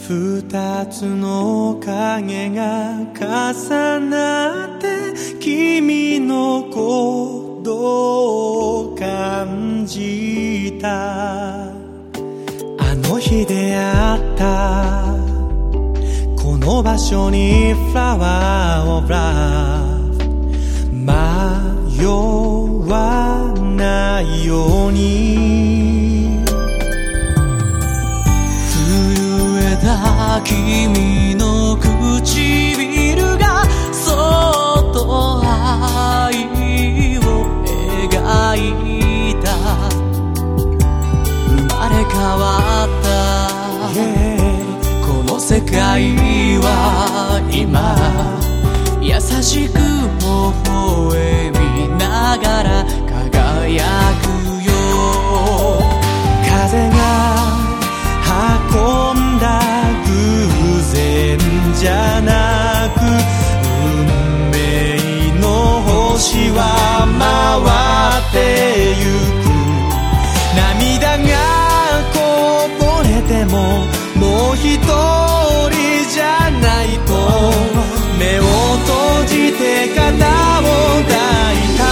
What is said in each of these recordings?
二つの影が重なって君のことを感じた。あの日出会ったこの場所に Flower of Love 迷わないように震えた君の唇がそっと愛を描いた。生まれ変わった、この世界は今優しく微笑みながら輝くよ。 風が運んだ偶然じゃなく運命の星は回ってゆく。涙がこぼれてももう一人じゃないと目を閉じて肩を抱いた。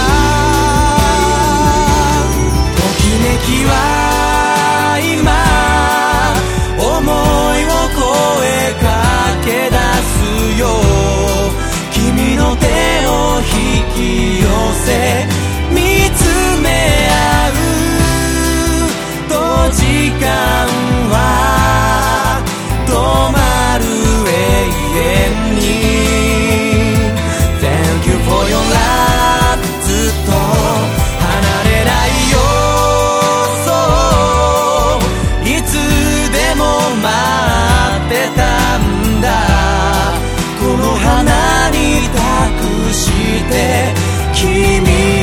ときめきは今思いを声かけ出すよ。君の手を引き寄せ見つめ合うと時間は止まる永遠に。 Thank you for your love ずっと離れないよ。そういつでも待ってたんだ。この花に託して君